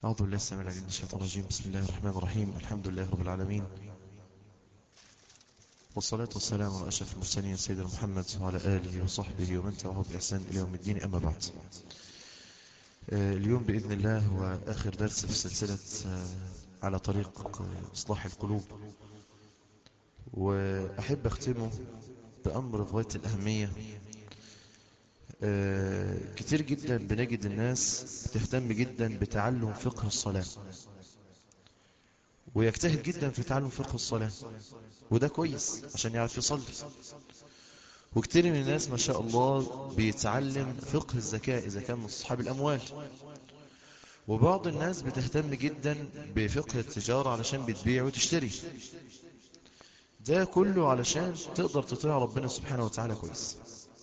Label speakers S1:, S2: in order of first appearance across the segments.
S1: أعوذ بالله السميع العليم من الشيطان الرجيم. بسم الله الرحمن الرحيم. الحمد لله رب العالمين، والصلاة والسلام على أشرف المرسلين سيدنا محمد وعلى آله وصحبه ومن تبعه بإحسان إلى يوم الدين. أما بعد، اليوم بإذن الله هو آخر درس في سلسلة على طريق إصلاح القلوب، وأحب أختمه بأمر في غاية الأهمية. كتير جدا بنجد الناس بتهتم جدا بتعلم فقه الصلاة، ويجتهد جدا في تعلم فقه الصلاة، وده كويس عشان يعرف يصلي. وكتير من الناس ما شاء الله بيتعلم فقه الزكاة إذا كان من أصحاب الأموال. وبعض الناس بتهتم جدا بفقه التجارة علشان بتبيع وتشتري. ده كله علشان تقدر تطيع ربنا سبحانه وتعالى كويس.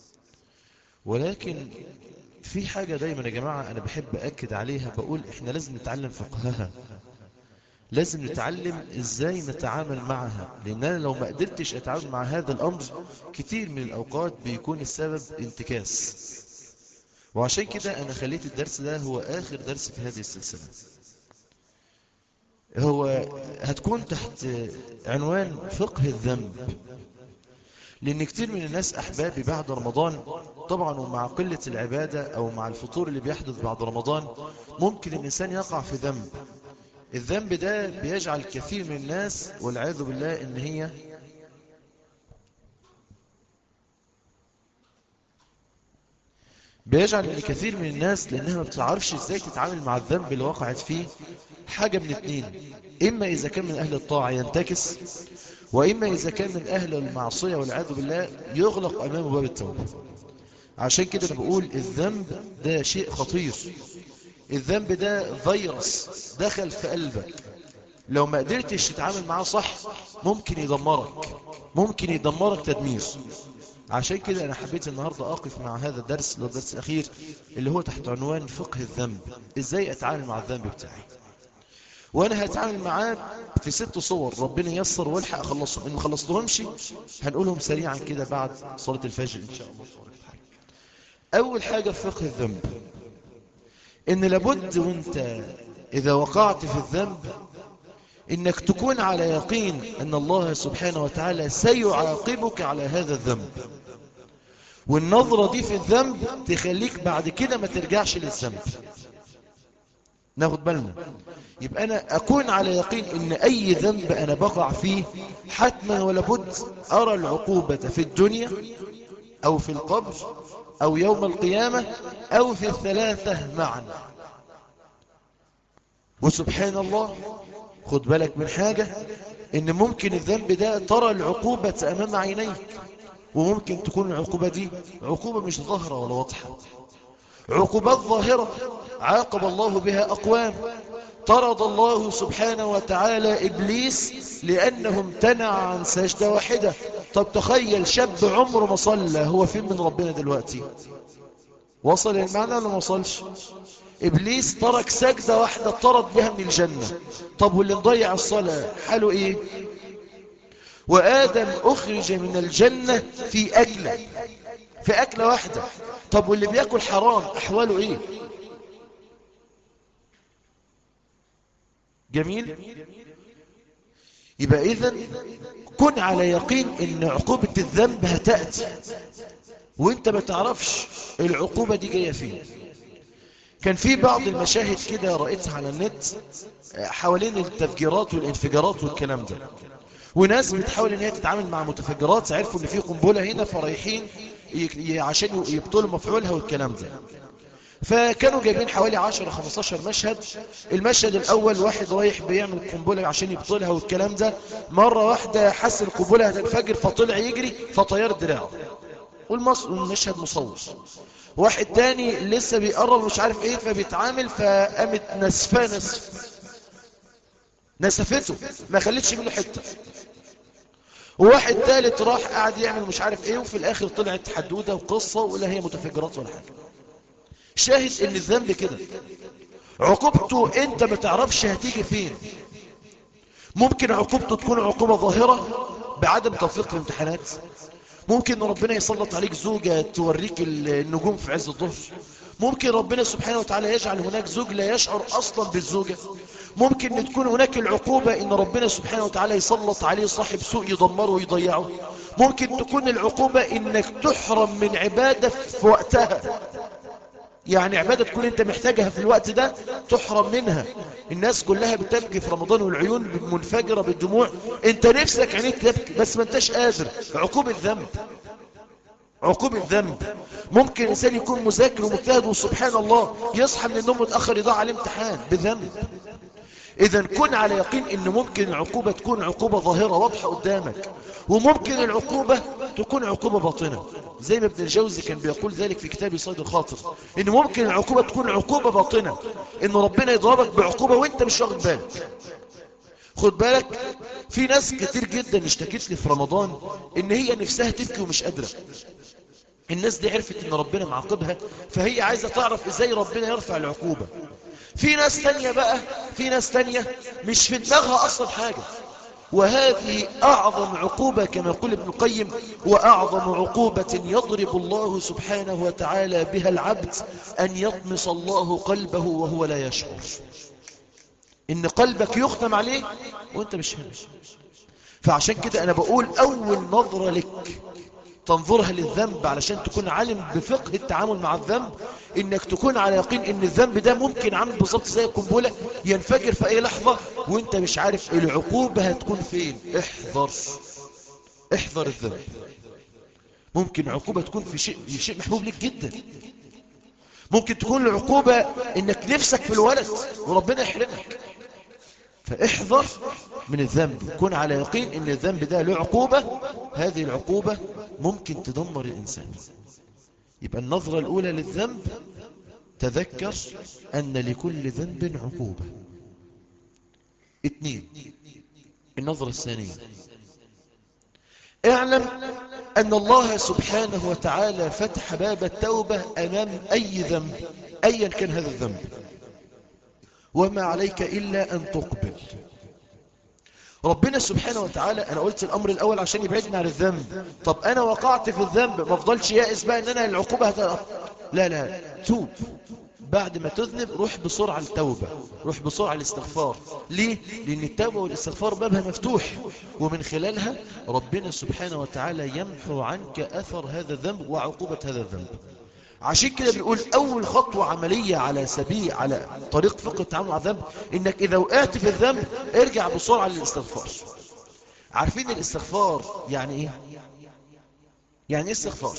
S1: ولكن في حاجة دايما يا جماعة أنا بحب أكد عليها، بقول إحنا لازم نتعلم فقهها، لازم نتعلم إزاي نتعامل معها، لأن أنا لو ما قدرتش أتعامل مع هذا الأمر كتير من الأوقات بيكون السبب انتكاس. وعشان كده أنا خليت الدرس ده هو آخر درس في هذه السلسلة. هو هتكون تحت عنوان فقه الذنب، لأن كتير من الناس أحبابي بعد رمضان طبعا ومع قلة العبادة أو مع الفطور اللي بيحدث بعد رمضان ممكن الإنسان يقع في ذنب. الذنب ده بيجعل كثير من الناس والعياذ بالله إن هي بيجعل ان كثير من الناس لانها ما بتعرفش ازاي تتعامل مع الذنب اللي وقعت فيه حاجة من اتنين: اما اذا كان من اهل الطاعة ينتكس، واما اذا كان من اهل المعصية والعياذ بالله يغلق امامه باب التوبة. عشان كده انا بقول الذنب ده شيء خطير. الذنب ده فيروس دخل في قلبك، لو ما قدرتش تتعامل معاه صح ممكن يدمرك، ممكن يدمرك تدمير. عشان كده أنا حبيت النهاردة أقف مع هذا الدرس اللي هو الدرس الأخير اللي هو تحت عنوان فقه الذنب. إزاي أتعامل مع الذنب بتاعي؟ وأنا هتعامل معاه في 6 صور، ربنا ييسر والحق أخلصهم. إن ما خلصتهمش هنقولهم سريعا كده بعد صلاة الفجر إن شاء الله. أول حاجة في فقه الذنب إن لابد وإنت إذا وقعت في الذنب إنك تكون على يقين أن الله سبحانه وتعالى سيعاقبك على هذا الذنب. والنظرة دي في الذنب تخليك بعد كده ما ترجعش للذنب. ناخد بالنا، يبقى أنا أكون على يقين إن أي ذنب أنا بقع فيه حتما ولابد أرى العقوبة في الدنيا أو في القبر أو يوم القيامة أو في الثلاثة معا. وسبحان الله، خد بالك من حاجة، إن ممكن الذنب ده ترى العقوبة أمام عينيك، وممكن تكون العقوبة دي عقوبة مش ظاهرة ولا واضحة. عقوبات ظاهرة عاقب الله بها أقوام. طرد الله سبحانه وتعالى إبليس لأنه امتنع عن سجدة واحدة. طب تخيل شاب عمره ما صلى، هو فين من ربنا دلوقتي؟ وصل المعنى ولا ما وصلش؟ إبليس ترك سجدة واحدة طرد بها من الجنة. طب واللي مضيع الصلاة حاله إيه؟ وآدم أخرج من الجنة في أكلة واحدة. طب واللي بيأكل حرام أحواله إيه؟ جميل. يبقى إذن كن على يقين إن عقوبة الذنب هتأتي وإنت ما تعرفش العقوبة دي جاية فين. كان في بعض المشاهد كده رأيتها على النت حوالين التفجيرات والانفجارات والكلام ده، وناس بتحاول ان هي تتعامل مع متفجرات، عرفوا ان في قنبله هنا فرايحين عشان يبطلوا مفعولها والكلام ده. فكانوا جايبين حوالي 10-15 مشهد. المشهد الاول واحد رايح بيعمل قنبله عشان يبطلها والكلام ده، مره واحده حس القنبله هتنفجر فطلع يجري فطير دراعه، والمشهد مصور. واحد تاني لسه بيقرب مش عارف ايه فبيتعامل فقامت نسفته ما خلتش منه حته. وواحد ثالث راح قاعد يعمل مش عارف ايه وفي الاخر طلعت حدوده وقصه ولا هي متفجرات ولا حاجه. شاهد ان الذنب كده عقوبته انت ما تعرفش هتيجي فين. ممكن عقوبته تكون عقوبه ظاهره بعدم توفيق الامتحانات، ممكن ربنا يسلط عليك زوجة توريك النجوم في عز الظهر، ممكن ربنا سبحانه وتعالى يجعل هناك زوج لا يشعر أصلا بالزوجة. ممكن أن تكون هناك العقوبة إن ربنا سبحانه وتعالى يسلط عليه صاحب سوء يدمره ويضيعه. ممكن تكون العقوبة إنك تحرم من عبادة في وقتها، يعني عبادة تكون انت محتاجها في الوقت ده تحرم منها. الناس كلها بتبكي في رمضان والعيون منفجرة بالدموع، انت نفسك عينيك تبكي بس ما انتش قادر. عقوبة ذنب، عقوبة ذنب. ممكن إنسان يكون مذاكر ومجتهد وسبحان الله يصحى من النوم متأخر يضيع عليه امتحان بذنب. إذا كن على يقين إن ممكن العقوبة تكون عقوبة ظاهرة واضحة قدامك، وممكن العقوبة تكون عقوبة باطنة، زي ما ابن الجوزي كان بيقول ذلك في كتاب صيد الخاطر، إن ممكن العقوبة تكون عقوبة باطنة، إن ربنا يضربك بعقوبة وإنت مش واخد بالك. خد بالك، في ناس كتير جدا اشتكت لي في رمضان إن هي نفسها تبكي ومش قادرة. الناس دي عرفت إن ربنا معاقبها، فهي عايزة تعرف إزاي ربنا يرفع العقوبة. في ناس تانية بقى، في ناس تانية مش في دماغها أصلا حاجة، وهذه أعظم عقوبة كما يقول ابن القيم، وأعظم عقوبة يضرب الله سبحانه وتعالى بها العبد أن يطمس الله قلبه وهو لا يشعر. إن قلبك يختم عليه وإنت مش هنا. فعشان كده أنا بقول أول نظرة لك تنظرها للذنب علشان تكون عالم بفقه التعامل مع الذنب، انك تكون على يقين ان الذنب ده ممكن عامل بالظبط زي القنبله ينفجر في اي لحظه وانت مش عارف العقوبه هتكون فين. احذر، احذر الذنب. ممكن عقوبه تكون في شيء محبوب لك جدا. ممكن تكون العقوبه انك نفسك في الولد وربنا يحرمك. فاحذر من الذنب، كن على يقين ان الذنب ده له عقوبة، هذه العقوبة ممكن تدمر الإنسان. يبقى النظرة الأولى للذنب، تذكر أن لكل ذنب عقوبة. 2، النظرة الثانية، اعلم أن الله سبحانه وتعالى فتح باب التوبة أمام أي ذنب أيا كان هذا الذنب، وما عليك إلا أن تقبل. ربنا سبحانه وتعالى، أنا قلت الأمر الأول عشان يبعدني عن الذنب. طب أنا وقعت في الذنب ما افضلش يائس بقى أن أنا العقوبة لا لا، توب. بعد ما تذنب روح بسرعة التوبة، روح بسرعة الاستغفار. ليه؟ لأن التوبة والاستغفار بابها مفتوح، ومن خلالها ربنا سبحانه وتعالى يمحو عنك أثر هذا الذنب وعقوبة هذا الذنب. عشان كده بيقول أول خطوة عملية على سبيل على طريق فقه التعامل مع الذنب، إنك إذا وقعت في الذنب ارجع بسرعة للاستغفار. عارفين الاستغفار يعني إيه؟ يعني إيه استغفار؟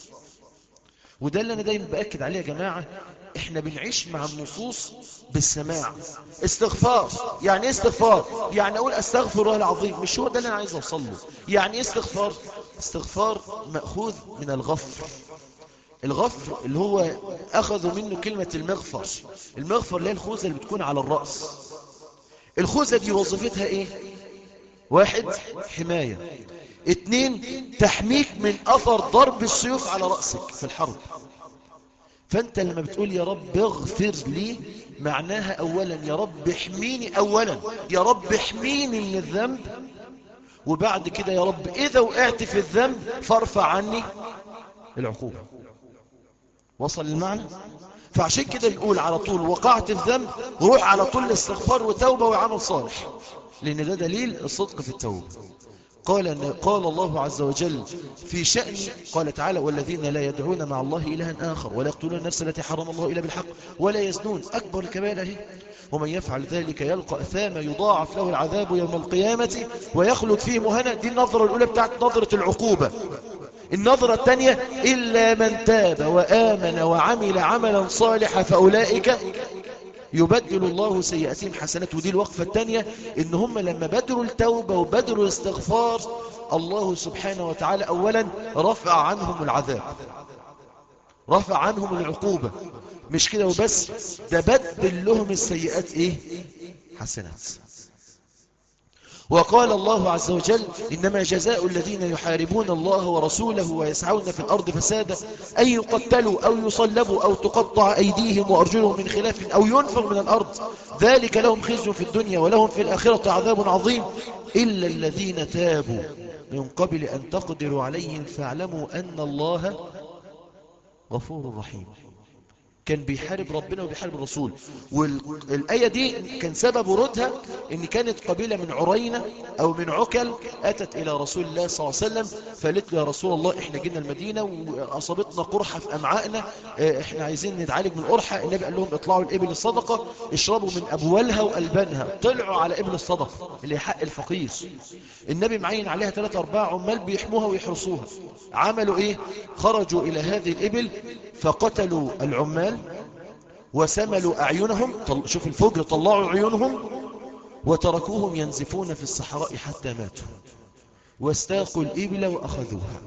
S1: وده اللي أنا دايما بأكد عليه يا جماعة، إحنا بنعيش مع النصوص بالسماع. استغفار يعني إيه؟ استغفار يعني أقول أستغفر الله العظيم، مش هو ده اللي أنا عايز أوصل له. يعني إيه استغفار؟ استغفار مأخوذ من الغفر. الغفر اللي هو أخذوا منه كلمة المغفر. المغفر اللي هي الخوذة اللي بتكون على الرأس. الخوذة دي وظيفتها إيه؟ 1، حماية. 2، تحميك من أثر ضرب السيوف على رأسك في الحرب. فأنت لما بتقول يا رب اغفر لي، معناها أولا يا رب احميني، أولا يا رب احميني من الذنب، وبعد كده يا رب إذا وقعت في الذنب فارفع عني العقوبة. وصل المعنى؟ فعشان كده نقول على طول وقعت في ذنب وروح على طول الاستغفار وتوبة وعمل صالح، لأن ده دليل الصدق في التوبة. قال الله عز وجل في شأن، قال تعالى والذين لا يدعون مع الله إلها آخر ولا يقتلون النفس التي حرم الله إلا بالحق ولا يزنون، أكبر الكبائر أهي، ومن يفعل ذلك يلقى أثاما يضاعف له العذاب يوم القيامة ويخلد فيه مهانا. دي النظرة الأولى بتاعت نظرة العقوبة. النظرة الثانية إلا من تاب وآمن وعمل عملا صالحا فأولئك يبدل الله سيئاتهم حسنات. ودي الوقفة الثانية، إن هم لما بدلوا التوبة وبدلوا الاستغفار الله سبحانه وتعالى أولا رفع عنهم العذاب، رفع عنهم العقوبة. مش كده وبس، ده بدل لهم السيئات إيه؟ حسنات. وقال الله عز وجل إنما جزاء الذين يحاربون الله ورسوله ويسعون في الأرض فسادا أن يقتلوا أو يصلبوا أو تقطع أيديهم وأرجلهم من خلاف أو ينفوا من الأرض ذلك لهم خزي في الدنيا ولهم في الآخرة عذاب عظيم إلا الذين تابوا من قبل أن تقدروا عليهم فاعلموا أن الله غفور رحيم. كان بيحارب ربنا وبيحارب الرسول. والآية دي كان سبب ورودها ان كانت قبيلة من عرينة او من عكل اتت الى رسول الله صلى الله عليه وسلم، فقالت له يا رسول الله احنا جينا المدينة واصابتنا قرحة في امعائنا، احنا عايزين نتعالج من قرحة. النبي قال لهم اطلعوا الابل الصدقة اشربوا من ابوالها والبانها. طلعوا على ابل الصدقة اللي حق الفقير. النبي معين عليها 3-4 عمال بيحموها ويحرسوها. عملوا ايه؟ خرجوا الى هذه الابل فقتلوا العمال وسملوا أعينهم. شوف الفجر، طلعوا عيونهم وتركوهم ينزفون في الصحراء حتى ماتوا، واستاقوا الإبل وأخذوها.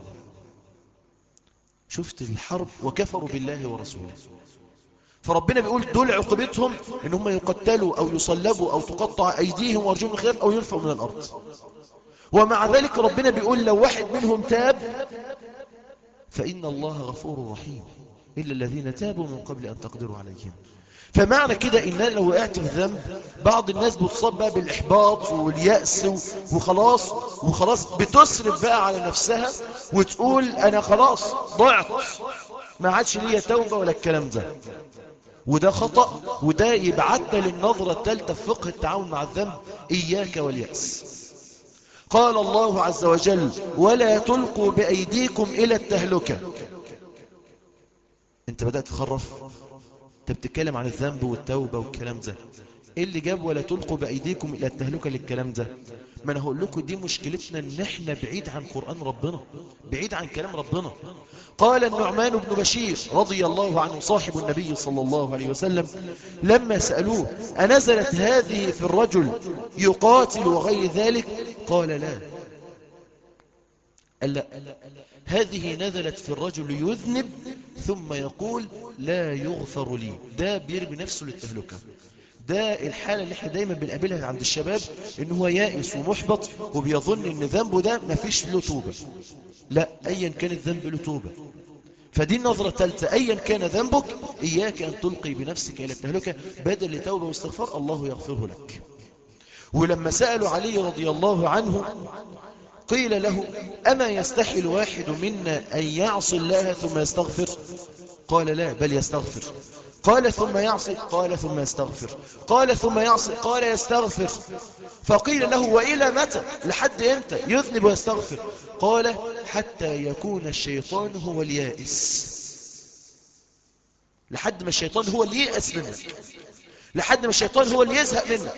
S1: شفت الحرب؟ وكفروا بالله ورسوله. فربنا بيقول دول عقوبتهم ان هم يقتلوا او يصلبوا او تقطع ايديهم وارجلهم من خلاف او ينفوا من الارض. ومع ذلك ربنا بيقول لو واحد منهم تاب فإن الله غفور رحيم إلا الذين تابوا من قبل أن تقدروا عليهم. فمعنى كده إن لو وقعت في ذنب، بعض الناس بتصاب بقى بالإحباط واليأس وخلاص بتسرف بقى على نفسها وتقول أنا خلاص ضعت، ما عادش ليا توبة ولا الكلام ده. وده خطأ، وده يبعتنا للنظرة الثالثة في فقه التعامل مع الذنب: إياك واليأس. قال الله عز وجل: ولا تلقوا بأيديكم إلى التهلكة. انت بدأت تخرف، انت بتتكلم عن الذنب والتوبة والكلام ده. ايه اللي جاب ولا تلقوا بأيديكم إلى التهلكة للكلام ده؟ ما انا هقول لكم دي مشكلتنا، ان احنا بعيد عن قرآن ربنا، بعيد عن كلام ربنا. قال النعمان بن بشير رضي الله عنه صاحب النبي صلى الله عليه وسلم لما سألوه أنزلت هذه في الرجل يقاتل وغير ذلك؟ قال لا. قال لا، هذه نزلت في الرجل يذنب ثم يقول لا يغفر لي. ده بيرمي نفسه للتهلكة. ده الحالة اللي احنا دايما بنقابلها عند الشباب، ان هو يائس ومحبط وبيظن ان ذنبه ده مفيش له توبة. لا، ايا كان الذنب له توبة. فدي النظرة الثالثة: ايا كان ذنبك اياك ان تلقي بنفسك الى التهلكة، بدل لتوبة واستغفار الله يغفره لك. ولما سألوا علي رضي الله عنه قيل له: أما يستحي الواحد منا أن يعصي الله ثم يستغفر؟ قال لا، بل يستغفر. قال ثم يعصي؟ قال ثم يستغفر. قال ثم يعصي؟ قال يستغفر. فقيل له: وإلى متى؟ لحد إمتى يذنب ويستغفر؟ قال: حتى يكون الشيطان هو اليائس. لحد ما الشيطان هو اللي ييأس منك، لحد ما الشيطان هو اللي يزهق منك.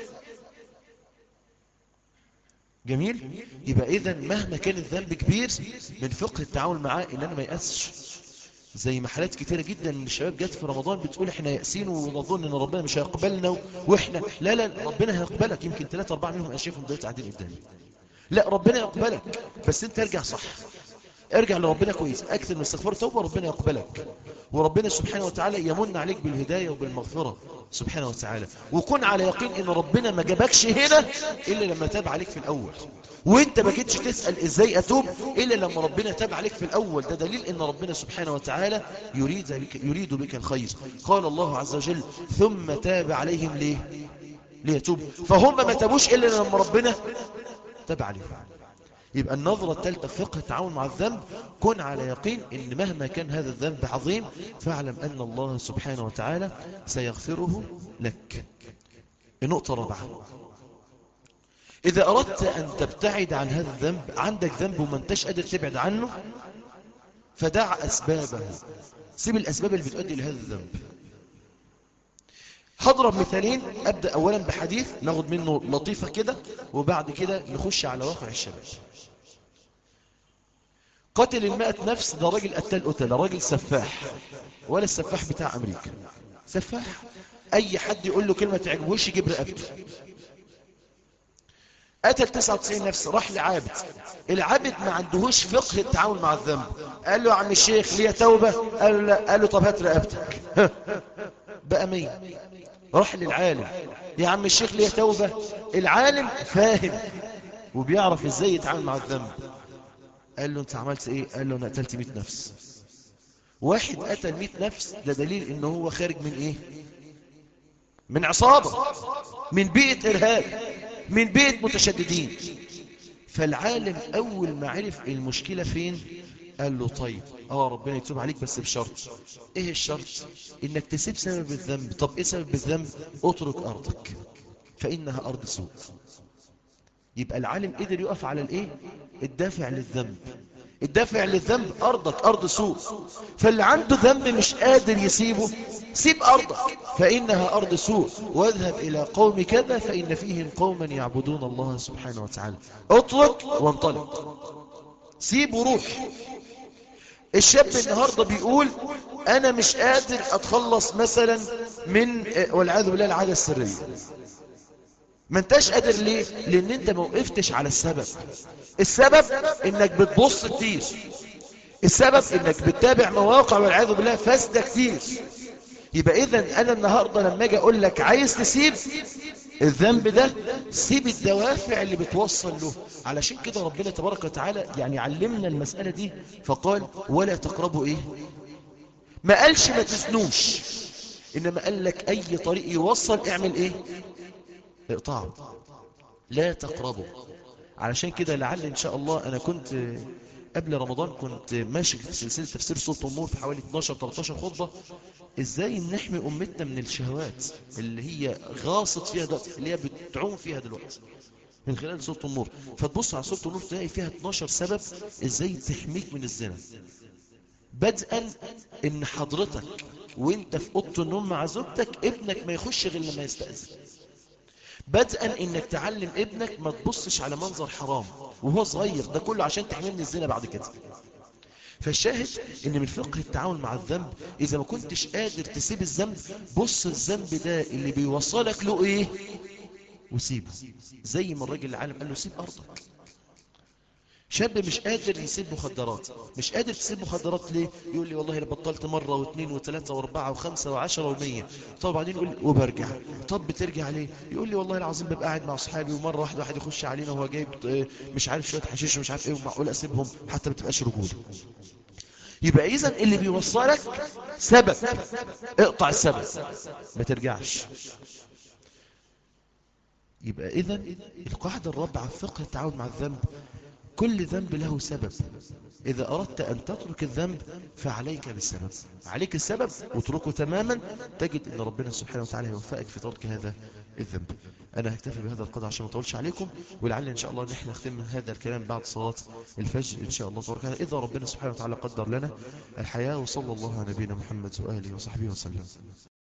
S1: جميل؟ يبقى إذن مهما كان الذنب كبير، من فقه التعامل معاه إن أنا ما يأسش. زي ما حالات كتيرة جدا من الشباب جات في رمضان بتقول احنا يأسين ونظن ان ربنا مش هيقبلنا، واحنا لا ربنا هيقبلك. يمكن 3-4 منهم اشوفهم دلوقتي قاعدين قدامي. لا، ربنا يقبلك، بس انت ارجع صح، ارجع لربنا كويس، اكثر من استغفار توبة، ربنا يقبلك. وربنا سبحانه وتعالى يمن عليك بالهداية وبالمغفرة سبحانه وتعالى. وكن على يقين ان ربنا ما جابكش هنا الا لما تاب عليك في الاول، وانت ما جيتش تسأل ازاي اتوب الا لما ربنا تاب عليك في الاول. ده دليل ان ربنا سبحانه وتعالى يريد بك الخير. قال الله عز وجل: ثم تاب عليهم ليه؟ ليتوبوا. فهم ما تابوش الا لما ربنا تاب عليهم. يبقى النظرة الثالثة في فقه التعامل مع الذنب: كن على يقين ان مهما كان هذا الذنب عظيم فاعلم ان الله سبحانه وتعالى سيغفره لك. النقطة الرابعة: إذا أردت أن تبتعد عن هذا الذنب، عندك ذنب وما انتش قادر تبعد عنه، فدع أسبابه. سيب الأسباب اللي بتؤدي لهذا الذنب. هضرب مثالين. أبدأ أولا بحديث ناخد منه لطيفة كده، وبعد كده نخش على واقع الشباب. قتل 100 نفس، ده راجل قتل راجل سفاح، ولا السفاح بتاع أمريكا، سفاح أي حد يقول له كلمة تعجبوش يجيب رقبته. قتل 99 نفس، راح لعابد. العابد ما عندهوش فقه التعامل مع الذنب. قال له: يا عم الشيخ ليه توبة؟ قال له لا. قال له: طب هات رقبتك. بقى 100. راح للعالم: يا عم الشيخ ليه توبة؟ العالم فاهم وبيعرف ازاي يتعامل مع الذنب. قال له: انت عملت ايه؟ قال له: انا قتلت 100 نفس. واحد قتل 100 نفس، ده دليل انه هو خارج من ايه؟ من عصابة، من بيئة ارهاب، من بيئة متشددين. فالعالم اول ما عرف المشكلة فين قال له طيب ربنا يتوب عليك بس بشرط. ايه الشرط؟ انك تسيب سبب الذنب. طب ايه سبب الذنب؟ اترك ارضك فانها ارض سوء. يبقى العالم قدر يقف على الايه؟ الدافع للذنب. الدافع للذنب ارضك ارض سوء. فاللي عنده ذنب مش قادر يسيبه، سيب ارضك فانها ارض سوء، واذهب الى قوم كذا فان فيهم قوما يعبدون الله سبحانه وتعالى. اترك وانطلق، سيب وروح. الشاب النهاردة بيقول انا مش قادر اتخلص مثلا من والعياذ بالله العادة السرية. ما انتش قادر ليه؟ لان انت ما وقفتش على السبب. السبب انك بتبص كتير، السبب انك بتتابع مواقع والعياذ بالله فاسدة كتير. يبقى اذا انا النهاردة لما اجي اقول لك عايز تسيب الذنب ده، سيب الدوافع اللي بتوصل له. علشان كده ربنا تبارك وتعالى يعني علمنا المسألة دي فقال ولا تقربوا ايه؟ ما قالش ما تزنوش، انما قال لك اي طريق يوصل اعمل ايه؟ اقطعه، لا تقربوا. علشان كده لعل ان شاء الله انا كنت قبل رمضان كنت ماشي في سلسلة تفسير سورة النور في حوالي 12-13 خطبة، ازاي نحمي امتنا من الشهوات اللي هي غاصت فيها دلوقتي، اللي هي بتعوم فيها دلوقتي من خلال سورة النور. فتبص على سورة النور تلاقي فيها 12 سبب ازاي تحميك من الزنا. بدءا ان حضرتك وانت في اوضه النوم مع زوجتك ابنك ما يخش غير لما يستأذن. بدءا انك تعلم ابنك ما تبصش على منظر حرام وهو صغير، ده كله عشان تحميه من الزنا بعد كده. فالشاهد ان من فقه التعامل مع الذنب، اذا ما كنتش قادر تسيب الذنب، بص الذنب ده اللي بيوصلك له ايه وسيبه. زي ما الراجل العالم قال له سيب ارضك. شاب مش قادر يسيب مخدرات. مش قادر تسيب مخدرات ليه؟ يقول لي والله انا بطلت مرة واثنين وثلاثة واربعة وخمسة وعشرة ومية. طب بعدين يقول لي وبرجع. طب بترجع ليه؟ يقول لي والله العظيم ببقى قاعد مع اصحابي ومرة واحد يخش علينا وهو جايب مش عارف شوية حشيش ومش عارف ايه، ومعقول اسيبهم؟ حتى ما تبقاش رجولة. يبقى اذا اللي بيوصلك سبب، اقطع السبب ما ترجعش. يبقى اذا القاعدة الرابعة في فقه التعامل مع الذنب، كل ذنب له سبب. إذا أردت أن تترك الذنب فعليك بالسبب، عليك السبب واتركه تماما، تجد أن ربنا سبحانه وتعالى يوفقك في ترك هذا الذنب. أنا هكتفي بهذا القدر عشان ما أطولش عليكم، ولعل إن شاء الله نحن نختم هذا الكلام بعد صلاة الفجر إن شاء الله تبارك وتعالى، إذا ربنا سبحانه وتعالى قدر لنا الحياة. وصلى الله على نبينا محمد وآله وصحبه وسلم.